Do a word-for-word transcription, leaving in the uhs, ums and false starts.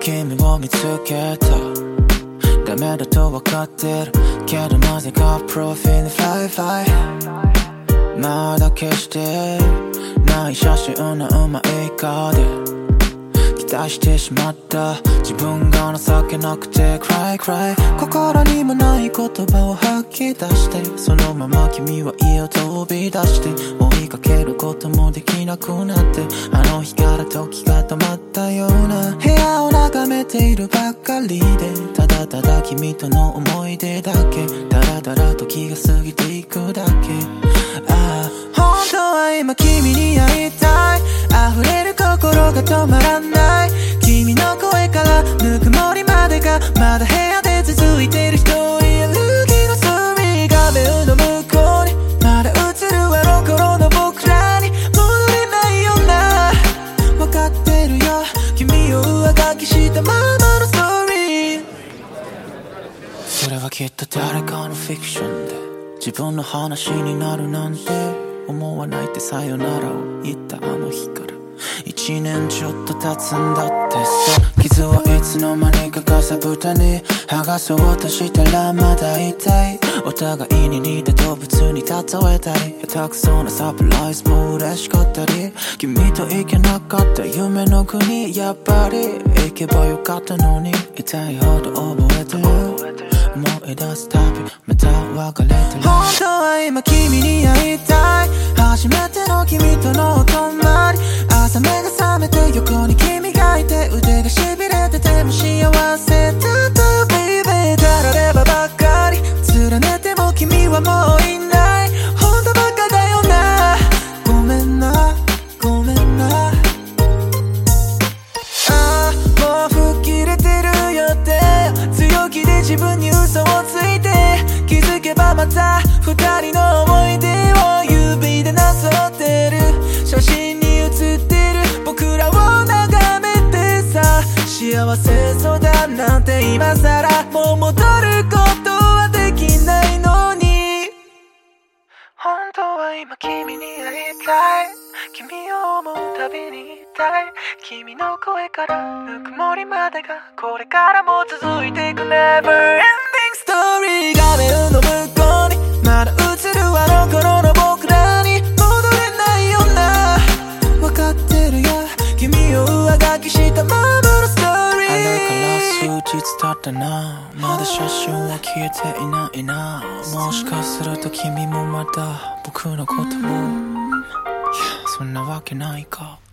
君を見つけた。ダメだと分かってるけどなぜかプロフィールフライフライまだ消してない写真のうまい顔で期待してしまった自分が情けなくて Cry Cry 心にもない言葉を吐き出してそのまま君は家を飛び出して追いかけることもできなくなってあの日から時が止まったような部屋を眺めているばっかりでただただ君との思い出だけだらだら時が過ぎていくだけああ本当は今君に会いたい溢れる心が止まらない君の声からぬくもりまでがまだ部屋で続いてる一人歩きの隅画面の向こうにまだ映るあの頃の僕らに戻れないよな分かってるよ君を上書きしたままのストーリーそれはきっと誰かのフィクションで自分の話になるなんて思わないってさよならを言ったあの日から一年ちょっと経つんだってさ傷はいつの間にかかさぶたに剥がそうとしたらまだ痛いお互いに似た動物に例えたり下手くそなサプライズも嬉しかったり君と行けなかった夢の国やっぱり行けばよかったのに痛いほど覚えてる思い出すたびまた別れてる本当は今君に会いたい初めての君とのお泊まり朝目が覚めて横に君がいて腕がしびれてても幸せだったよ Baby たらればばっかり連ねても君はもういない本当バカだよなごめんなごめんなああもう吹っ切れてるよって強気で自分に嘘をついて気づけばまた二人の思い出を指でなぞってる写真に写ってる僕らを眺めてさ幸せそうだなんて今さらもう戻ることはできないのに本当は今君に会いたい君を思うたびに痛い君の声からぬくもりまでがこれからも続いていく Never ending story 画面の向こうにまだ映るあの頃の僕らに戻れないよな分かってるよ君を上書きしたままのストーリーあれから数日経ったなまだ写真は消えていないなもしかすると君もまだ僕のことをいやそんなわけないか